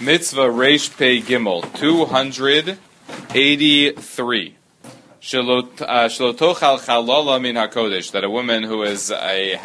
Mitzvah Reish Pei Gimel 283. Shalotochal chalala min hakodesh, that a woman who is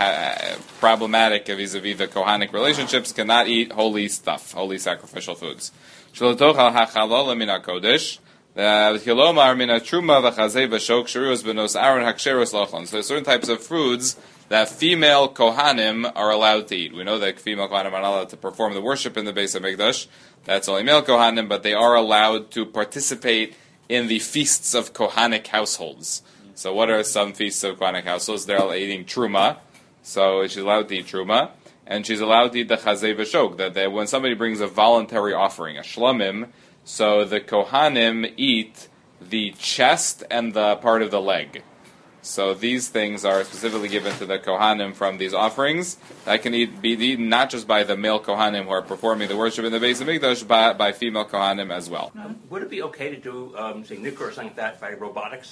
problematic vis-a-vis the Kohanic relationships cannot eat holy stuff, holy sacrificial foods. Shalotochal hachalala min hakodesh. Hilomar min hatruma v'chazei v'shok shirus benos Aaron haksheros lachon. So there's certain types of foods that female Kohanim are allowed to eat. We know that female Kohanim are not allowed to perform the worship in the Beis HaMikdash. That's only male Kohanim, but they are allowed to participate in the feasts of Kohanic households. So what are some feasts of Kohanic households? They're all eating Truma. So she's allowed to eat Truma. And she's allowed to eat the Chazei V'Shok. That when somebody brings a voluntary offering, a Shlomim, so the Kohanim eat the chest and the part of the leg. So these things are specifically given to the Kohanim from these offerings. That can be eaten not just by the male Kohanim who are performing the worship in the Beis HaMikdash, but by female Kohanim as well. Would it be okay to do, say, nikkur or something like that by robotics?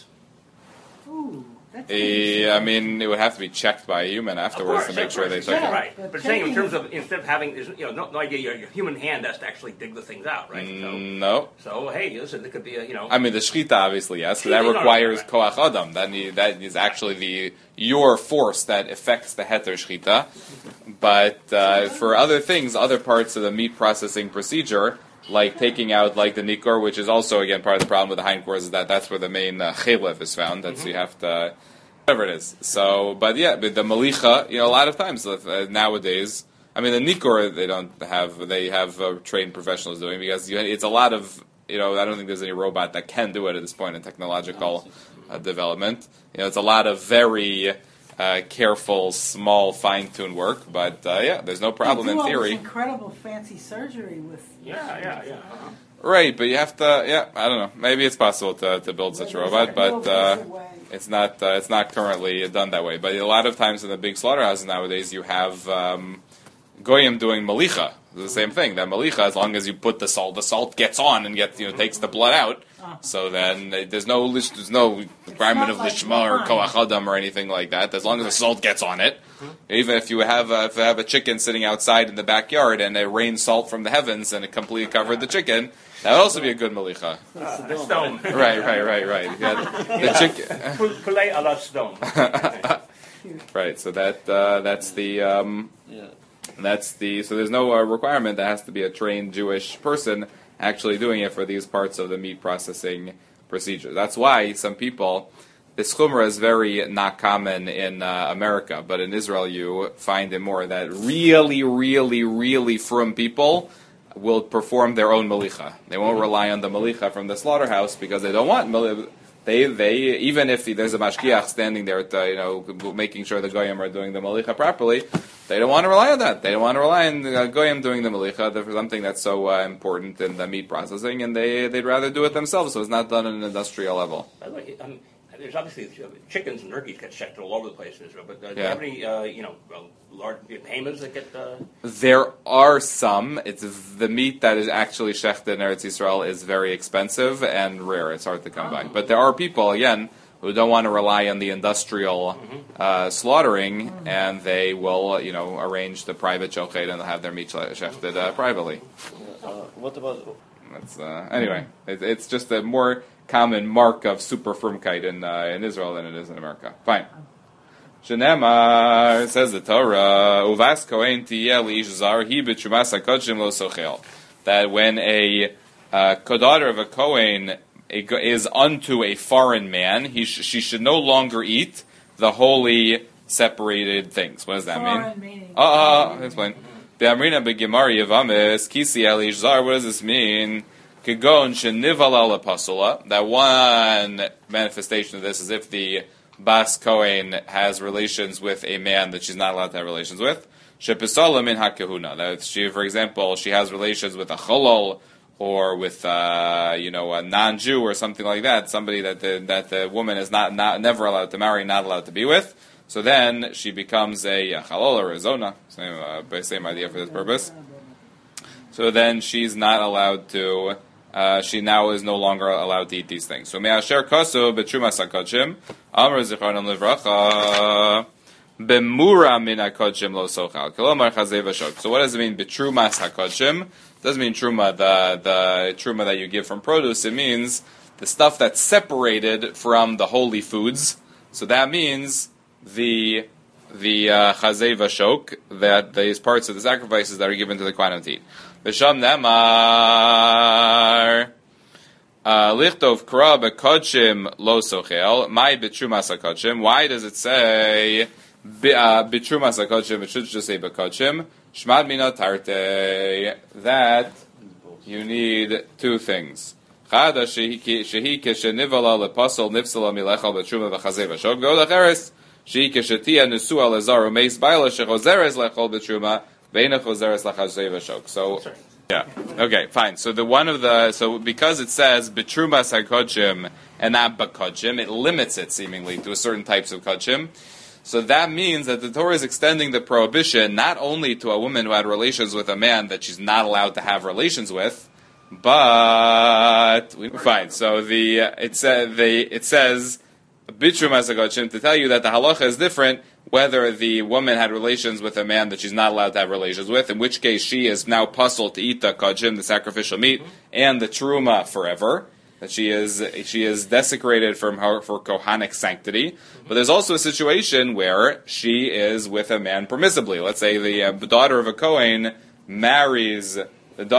Ooh, that's I mean, it would have to be checked by a human afterwards to make sure they took it. Right, but saying in terms of, instead of having, no idea, your human hand has to actually dig the things out, right? No. So, hey, listen, it could be a, I mean, the shechita, obviously, yes, but that requires koach adam. That is actually your force that affects the heter shechita. But for other things, other parts of the meat processing procedure, like taking out, like the nikor, which is also, again, part of the problem with the hindquarters, is that's where the main chelev is found. That's you have to, whatever it is. So, but yeah, but the malicha, a lot of times nowadays, I mean, the nikor they have trained professionals doing, because it's a lot of, I don't think there's any robot that can do it at this point in technological development. It's a lot of very careful, small, fine-tuned work, but there's no problem in theory. Incredible fancy surgery with. Yeah. Right, but you have to. I don't know. Maybe it's possible to build such a robot, but it's not currently done that way. But a lot of times in the big slaughterhouses nowadays, you have goyim doing malicha. It's the same thing. That malicha, as long as you put the salt gets on and takes the blood out. So then there's no requirement of lishma or koach adam or anything like that. As long as the salt gets on it, even if you have a chicken sitting outside in the backyard and it rains salt from the heavens and it completely covered the chicken, that would also be a good malicha. Stone. Right. The chicken. Poulet a la stone. Right. So that's the. So there's no requirement that has to be a trained Jewish person actually doing it for these parts of the meat processing procedure. That's why some people, this chumrah is very not common in America, but in Israel you find it more, that really, really, really frum people will perform their own malicha. They won't rely on the malicha from the slaughterhouse because they don't want malicha. They even if there's a mashgiach standing there, making sure the goyim are doing the malicha properly, they don't want to rely on that. They don't want to rely on the goyim doing the malicha for something that's so important in the meat processing, and they'd rather do it themselves. So it's not done on an industrial level. By the way, there's obviously chickens and turkeys get checked all over the place in Israel, but do you have any large behemoths that get? There are some. It's the meat that is actually shechted in Eretz Yisrael is very expensive and rare. It's hard to come by. But there are people, again, who don't want to rely on the industrial slaughtering, and they will, arrange the private shochet and they'll have their meat shechted privately. What about? That's anyway. It's just a more common mark of super firmkeit in Israel than it is in America. Fine. Shenemar, says the Torah, Uvas Kohen tiyeh li'ish zar hi b'trumas hakodshim lo sochel. That when a daughter of a Kohen is unto a foreign man, she should no longer eat the holy separated things. What does that mean? Explain. The Amrina beGemari Yavamis Kisi Elish Zar. What does this mean? Kegon shenivala lepasula. That one manifestation of this is if the Bas Kohen has relations with a man that she's not allowed to have relations with. Shepisala min hakehuna. That she, for example, she has relations with a cholol or with a non-Jew or something like that. Somebody that the woman is not never allowed to marry, not allowed to be with. So then she becomes a chalol or a zona. Same idea for this purpose. So then she's not allowed to. She now is no longer allowed to eat these things. So me'asher kasu b'trumas hakodshim amar zichronam livracha B'mura min hakodshim lo sochal. Kolomar chazei v'shok. So what does it mean? B'trumas hakodshim. It doesn't mean truma, the truma that you give from produce. It means the stuff that's separated from the holy foods. So that means the chazei v'shok, that these parts of the sacrifices that are given to the kohanim to eat. V'sham nemar lichtov kra b'kodshim lo sochel. My b'trumas hakodshim. Why does it say b'trumas hakodshim? It should just say b'kodshim. Shmad mina tarte. That you need two things. Chada shehi keshenivala lepasol nifsala milechal b'truma v'chazei v'shok. Go lecheres shehi keshetia nesua lezaru meis baila shechozeres lechol b'truma ve'ina chozeres lechazei v'shok. So, yeah, okay, fine. So because it says b'trumas hakodshim and not b'kodshim, it limits it seemingly to a certain types of kodshim. So that means that the Torah is extending the prohibition not only to a woman who had relations with a man that she's not allowed to have relations with, but fine. So it says bitrumas hakodshim to tell you that the halacha is different whether the woman had relations with a man that she's not allowed to have relations with, in which case she is now puzzled to eat the kodshim, the sacrificial meat, and the truma forever. That she is desecrated for kohanic sanctity. But there's also a situation where she is with a man permissibly. Let's say the daughter of a Kohen marries a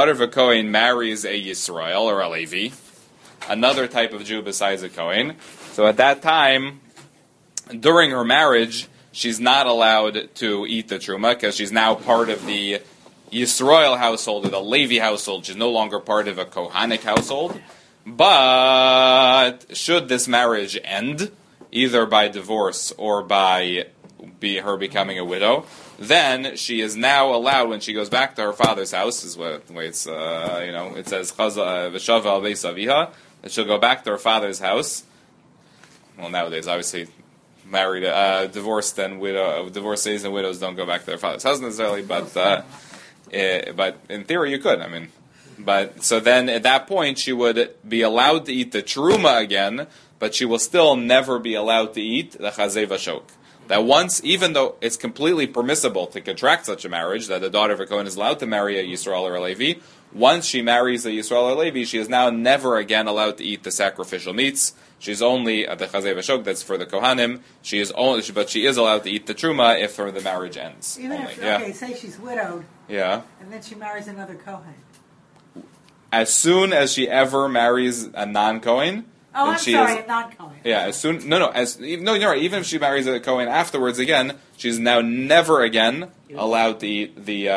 Yisrael or a Levi, another type of Jew besides a Kohen. So at that time, during her marriage, she's not allowed to eat the truma because she's now part of the Yisrael household or the Levi household. She's no longer part of a kohanic household. But should this marriage end, either by divorce or by her becoming a widow, then she is now allowed, when she goes back to her father's house, is what the way it's it says v'shava al beis aviha, that she'll go back to her father's house. Well, nowadays, obviously, divorced and divorcees and widows don't go back to their father's house necessarily, but in theory you could. But so then at that point she would be allowed to eat the truma again, but she will still never be allowed to eat the chazei v'shok. That once, even though it's completely permissible to contract such a marriage, that the daughter of a Kohen is allowed to marry a Yisrael or a Levi, once she marries a Yisrael or Levi, she is now never again allowed to eat the sacrificial meats. She's only the chazei v'shok, that's for the Kohanim. But she is allowed to eat the truma if the marriage ends. Even only. if, say she's widowed, and then she marries another Kohen. As soon as she ever marries a non-Kohen, a non-Kohen. Yeah, as soon you're right. Even if she marries a Kohen afterwards, again, she's now never again allowed to eat the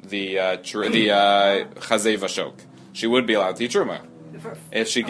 chazei v'shok. She would be allowed to eat truma if she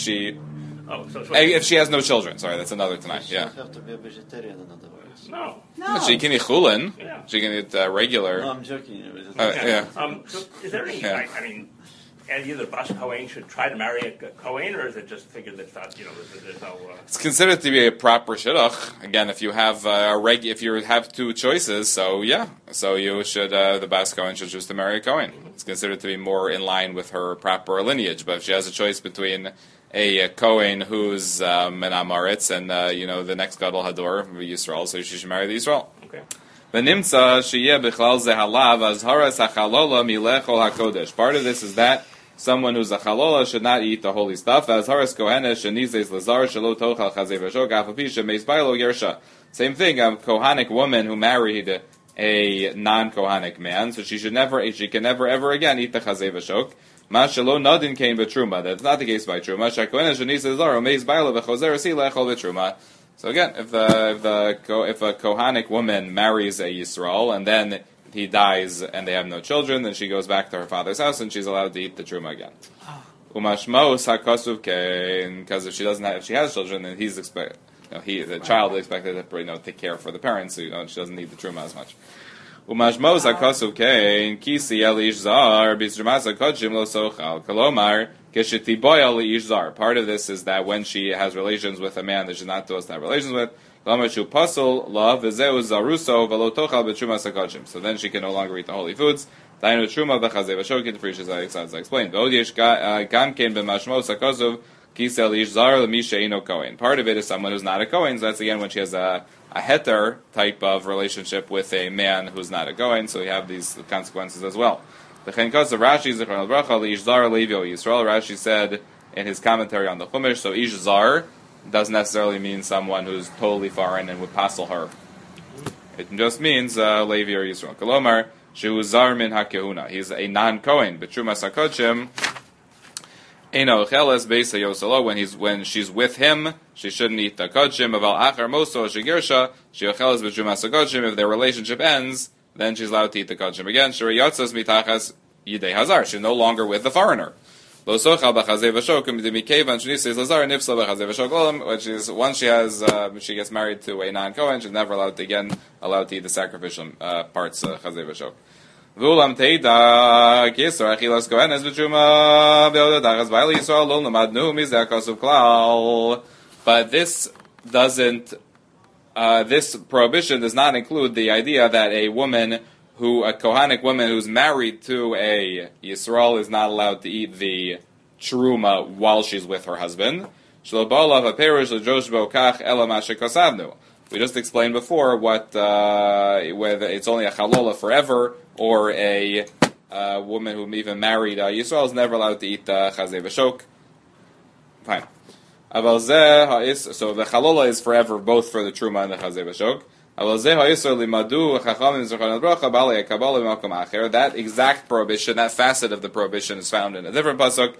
has no children. Sorry, that's another tonight. She doesn't have to be a vegetarian, in other words. No. But she can eat chulin. Yeah. She can eat regular. No, I'm joking. So is there any? Either the Bas Kohen should try to marry a Kohen, or is it just figured that there's no? It's considered to be a proper shidduch. Again, if you have if you have two choices, so you should the Bas Kohen should choose to marry a Kohen. It's considered to be more in line with her proper lineage. But if she has a choice between a Kohen who's an Amaretz and the next Gadol Hador Yisrael, so she should marry the Yisrael. Okay. V'nimtza sheyeh bichlal ze halav azharas hachalola milechol hakodesh. Part of this is that someone who's a chalola should not eat the holy stuff. Azharas kohenes shenizes lazar shelo tochal chazei v'shok afapi shemeis bailo yersha. Same thing. A kohanic woman who married a non-kohanic man, so she can never ever again eat the chazei v'shok. Ma shelo nadin came b'truma. That's not the case by truma. Shakohenes shenizes lazar umeis bailo v'chozer si lechol v'truma. So again, if a kohanic woman marries a Yisrael and then he dies and they have no children, then she goes back to her father's house and she's allowed to eat the truma again. Umashmos hakasuv kein, because if she has children, then the child is expected to take care for the parents, so she doesn't need the truma as much. Umashmos hakasuv kein kisi elish zar bisrumas hakodshim lo sochal kolomar. Part of this is that when she has relations with a man that she's not supposed to have relations with, so then she can no longer eat the holy foods. As I explained. Kisel ish zar l'misha eino kohen. Part of it is someone who's not a kohen. So that's again when she has a heter type of relationship with a man who's not a kohen. So you have these consequences as well. The Chenkos of Rashi Zichron al-Bracha ish zar levio Yisrael. Rashi said in his commentary on the Chumash. So ish zar doesn't necessarily mean someone who's totally foreign and would passel her. It just means Levi or Yisrael. Kolomar shu zar min hakehuna. He's a non-kohen. B'trumas hakochim. Eino cheles beisa yoselo. When she's with him, she shouldn't eat the kochim. Aval achar moso shigersha she cheles b'trumas hakochim. If their relationship ends, then she's allowed to eat the kochim again. Shuri yotzas mitachas yidei hazar. She's no longer with the foreigner. Which is once she gets married to a non-Kohen, she's never allowed to eat the sacrificial parts chazei v'shok. But this doesn't. This prohibition does not include the idea that a Kohanic woman who's married to a Yisrael is not allowed to eat the truma while she's with her husband. We just explained before whether it's only a chalola forever or a woman who even married a Yisrael is never allowed to eat chazei v'shok. Fine. So the chalola is forever, both for the truma and the chazei v'shok. That exact prohibition, that facet of the prohibition is found in a different pasuk.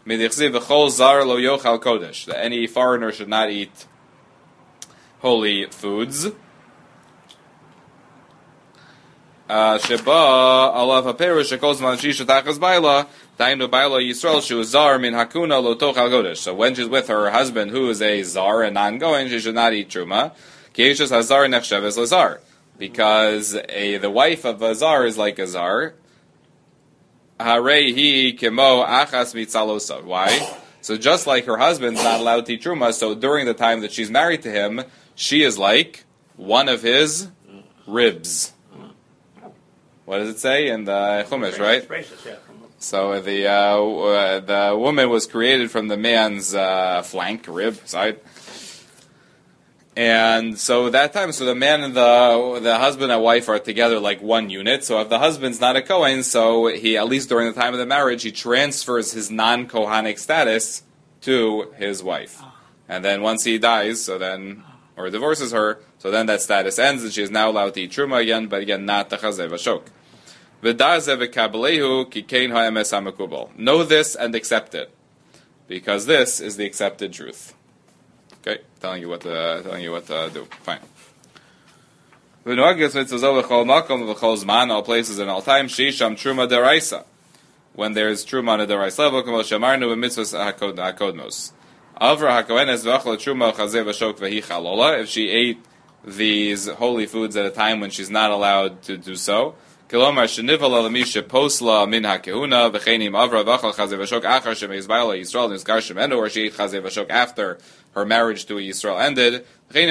That any foreigner should not eat holy foods. So when she's with her husband, who is a zar and non-going, she should not eat truma. Because the wife of a zar is like a zar. Why? So just like her husband's not allowed to eat truma, so during the time that she's married to him, she is like one of his ribs. What does it say in the Chumash, right? So the woman was created from the man's flank, rib, side. And so that time, so the man and the husband and wife are together like one unit. So if the husband's not a Kohen, so he, at least during the time of the marriage, he transfers his non-Kohanic status to his wife. And then once he dies, or divorces her, so then that status ends and she is now allowed to eat truma again, but again, not the chazei v'shok. Know this and accept it, because this is the accepted truth. Okay, telling you what to do. Fine. All places and all times. Shisham truma deraisa. When there is truma on a deraisa level, if she ate these holy foods at a time when she's not allowed to do so. Or she ate chazei v'shok after her marriage to a Yisrael ended.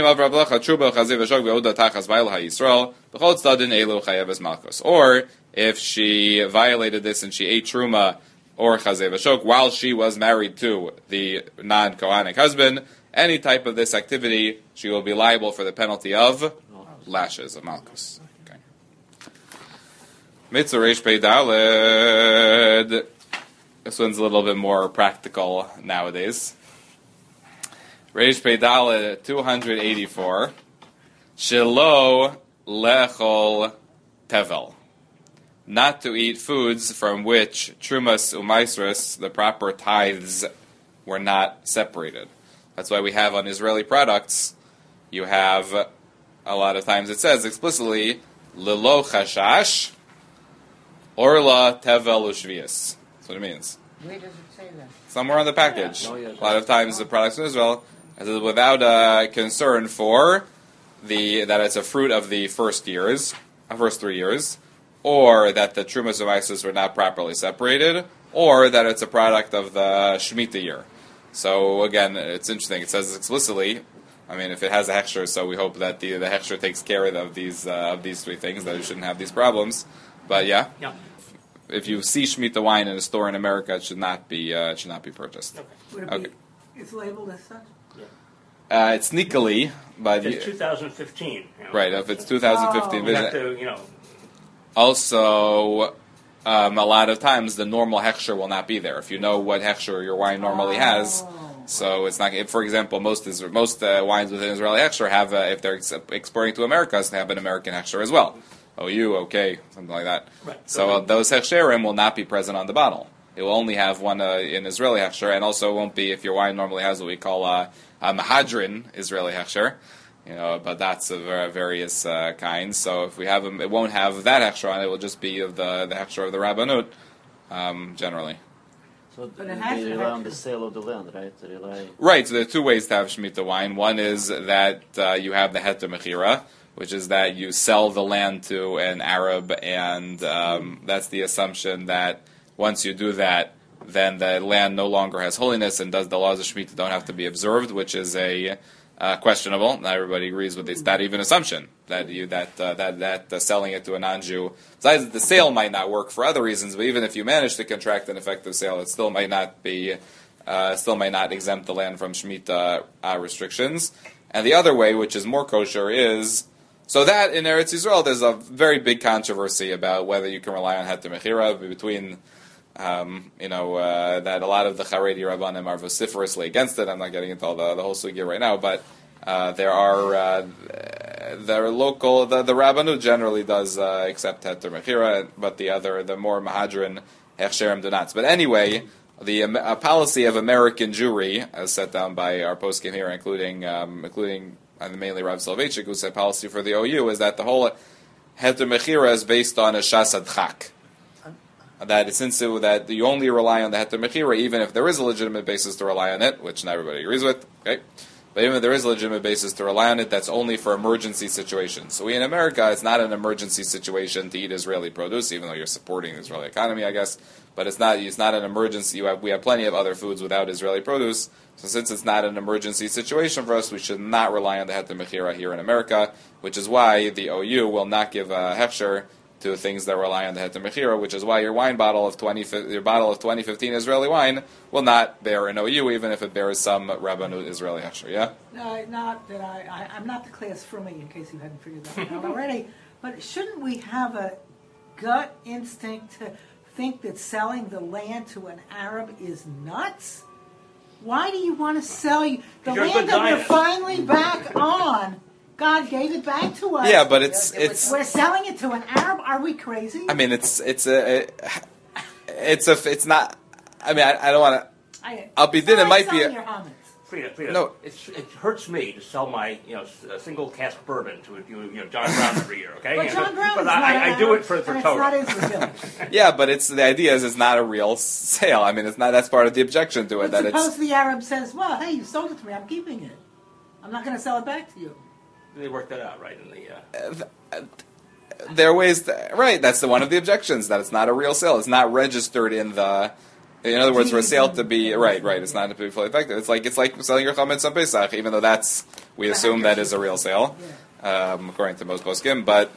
Or if she violated this and she ate truma or chazei v'shok while she was married to the non-Kohanic husband, any type of this activity, she will be liable for the penalty of lashes of malchus. Okay. Mitzvah Reish Pei Daled. This one's a little bit more practical nowadays. Reish Pei Daled 284. Shelo lechol tevel. Not to eat foods from which trumas umaisrus, the proper tithes, were not separated. That's why we have on Israeli products, you have, a lot of times it says explicitly, lilo chashash, orla tevel ushvius. That's what it means. Where does it say that? Somewhere on the package. A lot of times the products in Israel, it says without concern for that it's a fruit of the first 3 years, or that the trumas of Isis were not properly separated, or that it's a product of the Shemitah year. So again, it's interesting. It says explicitly. I mean, if it has a hechsher, so we hope that the hechsher takes care of these 3 things, that you shouldn't have these problems. But yeah, if you see Shemitah wine in a store in America, it should not be purchased. Would it Okay. be It's labeled as such? It's sneakily, but It's 2015. right. If it's 2015, You have to, also. A lot of times the normal hechsher will not be there. If you know what hechsher your wine normally has, so it's not. If, for example, most wines within Israeli hechsher have, if they're exporting to America, they have an American hechsher as well. OU, okay, something like that. Right. So those hechsherim will not be present on the bottle. It will only have one in Israeli hechsher, and also won't be if your wine normally has what we call a mahadrin Israeli hechsher. But that's of various kinds. So if we have them, it won't have that hechsher on it. It will just be of the hechsher of the Rabbanut, generally. So But they it has to rely on have the to- sale of the land, right? They rely... Right. So there are two ways to have shemitah wine. One is that you have the heter mechira, which is that you sell the land to an Arab, and that's the assumption that once you do that, then the land no longer has holiness, and the laws of shemitah don't have to be observed, which is a questionable. Not everybody agrees with this. That even assumption that selling it to a non-Jew, besides that the sale might not work for other reasons, but even if you manage to contract an effective sale, it still might not exempt the land from shemitah restrictions. And the other way, which is more kosher, is so that in Eretz Yisrael there's a very big controversy about whether you can rely on heter mechira between. That a lot of the Haredi Rabbanim are vociferously against it. I'm not getting into all the whole sugya right now, but there are the Rabbanut generally does accept heter mechira, but the more mahadrin hechsherim do not. But anyway, the policy of American Jewry, as set down by our poskim here, including mainly Rav Soloveitchik, who said policy for the OU, is that the whole heter mechira is based on a shasad chak. That you only rely on the heter mechira, even if there is a legitimate basis to rely on it, which not everybody agrees with. Okay, but even if there is a legitimate basis to rely on it, that's only for emergency situations. So in America, it's not an emergency situation to eat Israeli produce, even though you're supporting the Israeli economy, I guess. But it's not an emergency. We have plenty of other foods without Israeli produce. So since it's not an emergency situation for us, we should not rely on the heter mechira here in America, which is why the OU will not give a hechsher to things that rely on the heter mechira, which is why your bottle of 2015 Israeli wine will not bear an OU, even if it bears some Rabbanut Israeli hechsher. Yeah. No, not that I'm not the class for me, in case you hadn't figured that out already. But shouldn't we have a gut instinct to think that selling the land to an Arab is nuts? Why do you want to sell the land that we're finally back on? God gave it back to us. Yeah, but it's we're selling it to an Arab. Are we crazy? I mean, it's not. I mean, I don't want to. I'll be then. It might be. Frida, no, it hurts me to sell my single cask bourbon to John Brown every year. Okay, but John Brown but I do it for Torah. Yeah, but the idea is it's not a real sale. I mean, it's not. That's part of the objection to it. But suppose the Arab says, "Well, hey, you sold it to me. I'm keeping it. I'm not going to sell it back to you." They worked that out, right? In the there are ways, right? That's one of the objections, that it's not a real sale. It's not registered in the. In other words, for a sale to be right, it's not to be fully effective. It's like selling your chametz on Pesach, even though we assume that is a real sale, according to most poskim. But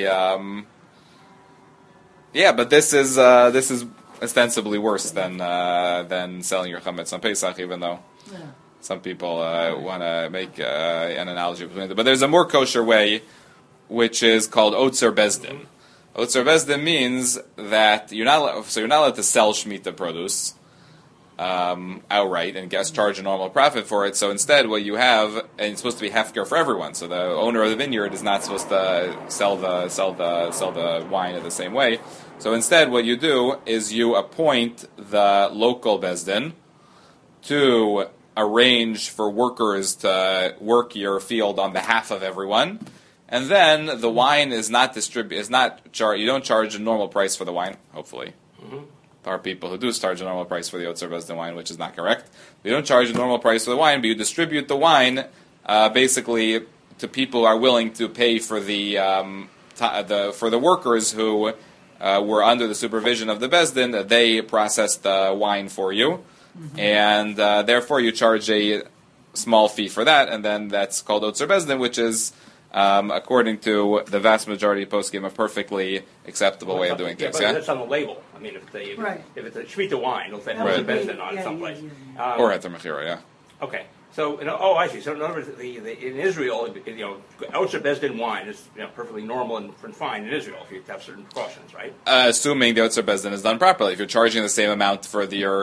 but this is ostensibly worse than selling your chametz on Pesach, even though. Yeah. Some people want to make an analogy between them. But there's a more kosher way, which is called Otzer Bezdin. Otzer Bezdin means that you're not allowed to sell Shemitah produce outright and charge a normal profit for it. So instead, what you have, and it's supposed to be hefker for everyone. So the owner of the vineyard is not supposed to sell the wine in the same way. So instead, what you do is you appoint the local Bezdin to arrange for workers to work your field on behalf of everyone, and then the wine is not you don't charge a normal price for the wine. Hopefully, there are people who do charge a normal price for the Otzer Bezdin wine, which is not correct. You don't charge a normal price for the wine, but you distribute the wine basically to people who are willing to pay for for the workers who were under the supervision of the Bezdin. That they process the wine for you. Mm-hmm. And therefore you charge a small fee for that, and then that's called Otzer Bezdin, which is, according to the vast majority of poskim, a perfectly acceptable way of doing things. But that's on the label. I mean, if it's a Shemitah wine, it'll say Otzer Bezdin on it someplace. Or heter mechira, Okay. So, I see. So, in other words, in Israel, Osher Bezdin wine is perfectly normal and fine in Israel if you have certain precautions, right? Assuming the Otzer Bezdin is done properly. If you're charging the same amount for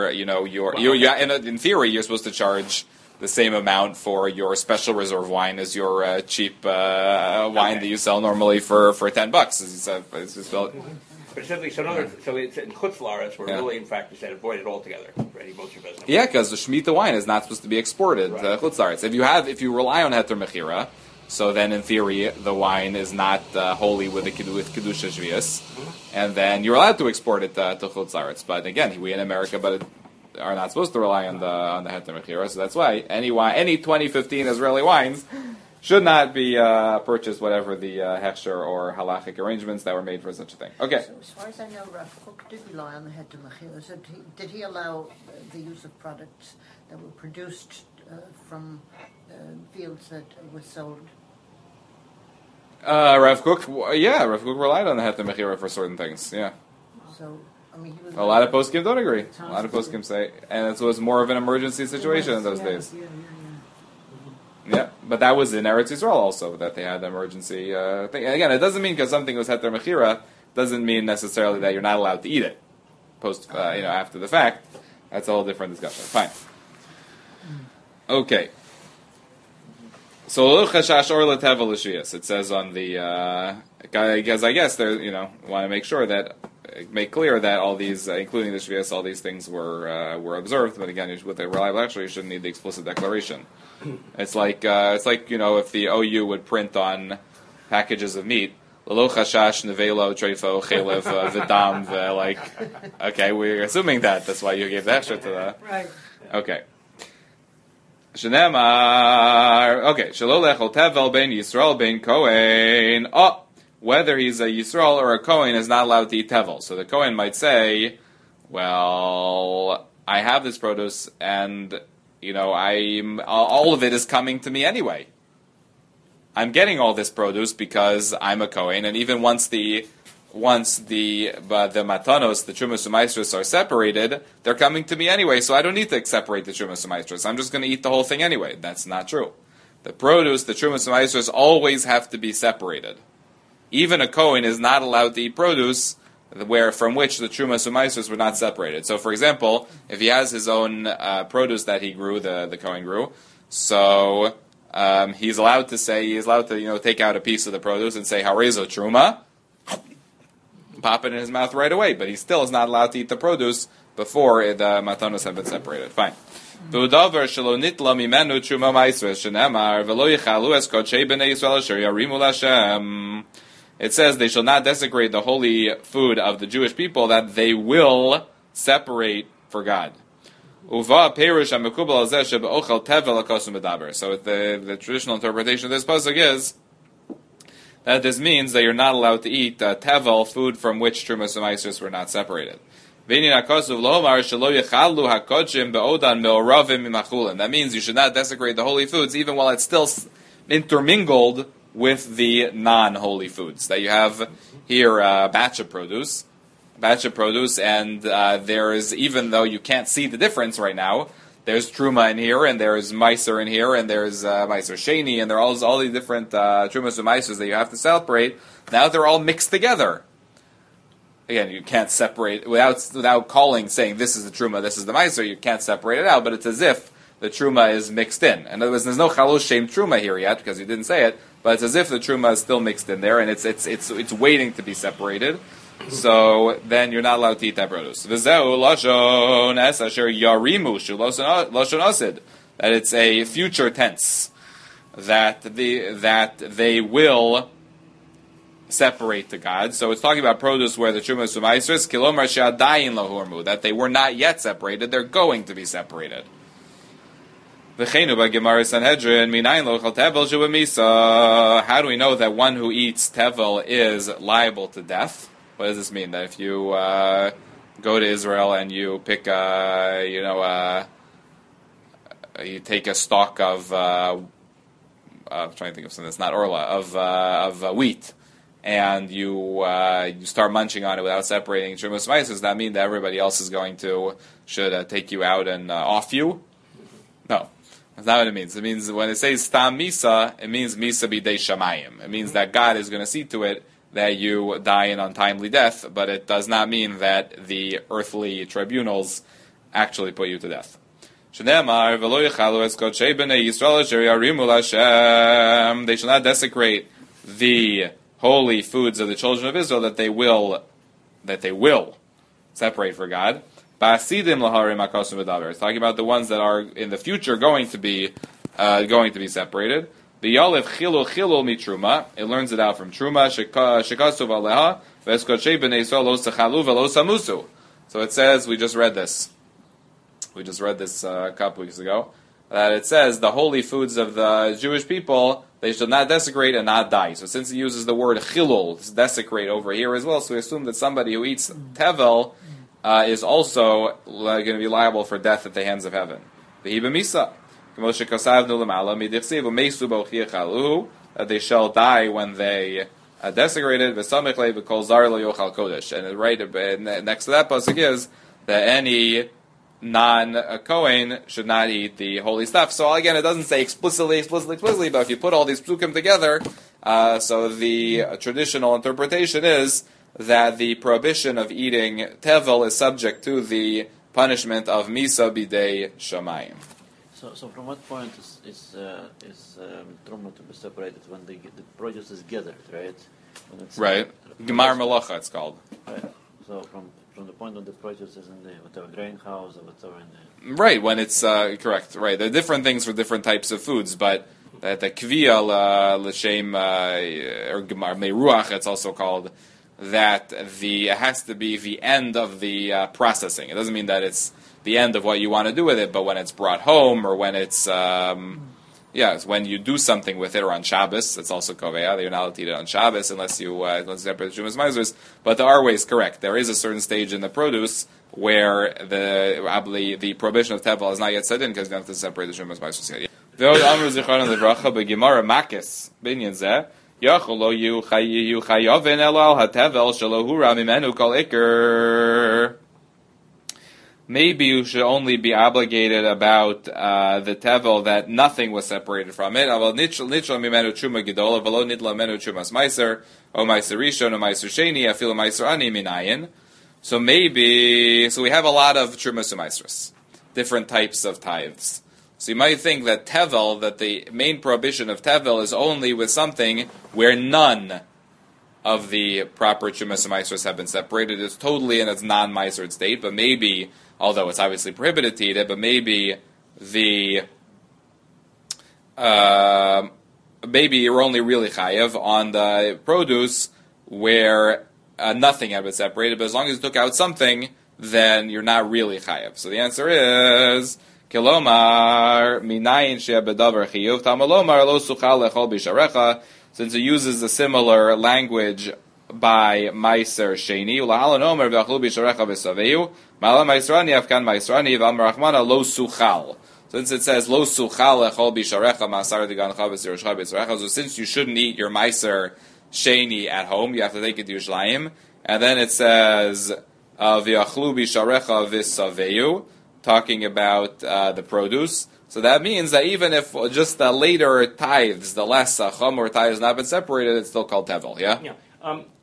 in theory, you're supposed to charge the same amount for your special reserve wine as your cheap wine that you sell normally for $10. As you said, it's just But simply, so it's in Chutz La'aretz where really, in fact, you said avoid it altogether for any Moshe Bezdin. Yeah, because the Shemitah wine is not supposed to be exported to Chutz La'aretz. If you rely on Heter Mechira, so then in theory the wine is not holy with Kedusha Shvius, and then you're allowed to export it to Chutz La'aretz. But again, we in America, are not supposed to rely on the Heter Mechira, so that's why any 2015 Israeli wines should not be purchased, whatever the hechsher or halachic arrangements that were made for such a thing. Okay. So as far as I know, Rav Kook did rely on the Heter Mechira. So did he allow the use of products that were produced from fields that were sold? Rav Kook relied on the Heter Mechira for certain things, yeah. So, I mean, he was... A lot of poskim don't agree. A lot of poskim say, and it was more of an emergency situation in those days. Yeah, but that was in Eretz Yisrael also, that they had the emergency thing. And again, it doesn't mean because something was Heter Mechira, doesn't mean necessarily that you're not allowed to eat it after the fact. That's a whole different discussion. Fine. Okay. So, it says on the, because I guess they want to make sure that, make clear that all these, including the Shvius, all these things were observed. But again, with a reliable lecture, you shouldn't need the explicit declaration. It's like if the OU would print on packages of meat, Lelo chashash nevelo treifo chelev v'dam okay, we're assuming that. That's why you gave the extra to that. Right. Okay. Shenemar. Okay. Shelo lechol tevel ben Yisrael ben Kohen. Oh, whether he's a Yisrael or a Kohen is not allowed to eat tevel. So the Kohen might say, well, I have this produce and all of it is coming to me anyway. I'm getting all this produce because I'm a Kohen, and even once the matanos, the Trumas Umaistros are separated, they're coming to me anyway, so I don't need to separate the Trumas Umaistros. I'm just going to eat the whole thing anyway. That's not true. The produce, the Trumas Umaistros, always have to be separated. Even a Kohen is not allowed to eat produce from which the Trumas Umaistros were not separated. So, for example, if he has his own produce that he grew, the Kohen grew, so he's allowed to take out a piece of the produce and say Harezo Truma, pop it in his mouth right away. But he still is not allowed to eat the produce before the matanos have been separated. Fine. It says they shall not desecrate the holy food of the Jewish people that they will separate for God. So the traditional interpretation of this pasuk is that this means that you're not allowed to eat tevel, food from which Trumas and Maasros were not separated. That means you should not desecrate the holy foods even while it's still intermingled with the non-holy foods. That you have here a batch of produce, and there is, even though you can't see the difference right now, there's Truma in here, and there's Meiser in here, and there's Meiser Sheni, and there are all these different Trumas and Meisers that you have to separate. Now they're all mixed together. Again, you can't separate, without saying this is the Truma, this is the Meiser, you can't separate it out, but it's as if the Truma is mixed in. In other words, there's no Chalosh Shem Truma here yet, because you didn't say it, but it's as if the Truma is still mixed in there, and it's waiting to be separated. So then you're not allowed to eat that produce. V'zeu lashon es asher yarimu shu lashon asid. That it's a future tense that they will separate to God. So it's talking about produce where the Trumas Umaisros kilomar she'adayin lahormu, that they were not yet separated, they're going to be separated. V'cheinu b'Gemara Sanhedrin minayin lochal tevel shu b'misa. How do we know that one who eats tevel is liable to death? What does this mean? That if you go to Israel and you pick you take a stalk of I'm trying to think of something that's not orla of wheat, and you start munching on it without separating Trumas Meiser, does that mean that everybody else is should take you out and off you? No. That's not what it means. It means when it says Stam Misa, it means Misa Bidei Shamayim. It means that God is going to see to it that you die an untimely death, but it does not mean that the earthly tribunals actually put you to death. Shneimar v'lo yechalu es kodshei b'nei Yisrael asher yarimu l'Hashem. They shall not desecrate the holy foods of the children of Israel that they will separate for God. Ba'asidim laharim akasim v'daber. It's talking about the ones that are in the future going to be separated. B'yalev chilul mitruma. It learns it out from truma. Shekasuv aleha v'eskodshei b'nei Yisrael lo sechalu v'lo samusu. So it says, we just read this a couple weeks ago, that it says the holy foods of the Jewish people, they should not desecrate and not die. So since he uses the word chilul, desecrate over here as well, so we assume that somebody who eats tevel is also going to be liable for death at the hands of heaven. That they shall die when they desecrated. And right next to that pasuk is that any non-Kohen should not eat the holy stuff. So again, it doesn't say explicitly, but if you put all these psukim together, so the traditional interpretation is that the prohibition of eating tevel is subject to the punishment of misa bidei shamayim. So from what point is truma to be separated when the produce is gathered, right? When it's right. Gemar Melacha, it's called. Right. So from the point when the produce is in the whatever grain house or whatever in the right, when it's correct. Right, there are different things for different types of foods, but the kviya l'shem or gemar meruach, it's also called, that it has to be the end of the processing. It doesn't mean that it's the end of what you want to do with it, but when it's brought home or when it's it's when you do something with it, or on Shabbos, it's also koveya. You're not allowed to eat it on Shabbos unless you separate the Shumas Meisers. But there are ways, correct. There is a certain stage in the produce where the prohibition of tevel is not yet set in because you have to separate the Shumas Meisers yet. V'od amru zichron lebracha b'gemara makis binyan zeh yachol lo yu chayovin elo al hatevel shelo hura mimenu kol iker. Maybe you should only be obligated about the tevel that nothing was separated from it. So we have a lot of trumas u'maisros, different types of tithes. So you might think that tevel, that the main prohibition of tevel is only with something where none of the proper trumas u'maisros have been separated. It's totally in its non-maisered state, but maybe, although it's obviously prohibited to eat it, but maybe maybe you're only really chayav on the produce where nothing had been separated, but as long as you took out something, then you're not really chayav. So the answer is kilomar minayin she'bedavar chiyuv tamalomar lo suchal lechol bisharecha. Since it uses a similar language by Meiser Sheni, Ulahalan Omer v'achlu bisharecha v'saveyu, Ma'ala Meiserani Afkan Meiserani v'Amar Rachmana lo suchal. Since it says lo suchal echol bisharecha ma'asar digancha v'sirashcha b'tzrecha, so since you shouldn't eat your Meiser Sheni at home, you have to take it to Yerushalayim, and then it says v'achlu bisharecha v'saveyu, talking about the produce. So that means that even if just the later tithes, the less chomor tithes, not been separated, it's still called tevel. Yeah. Yeah.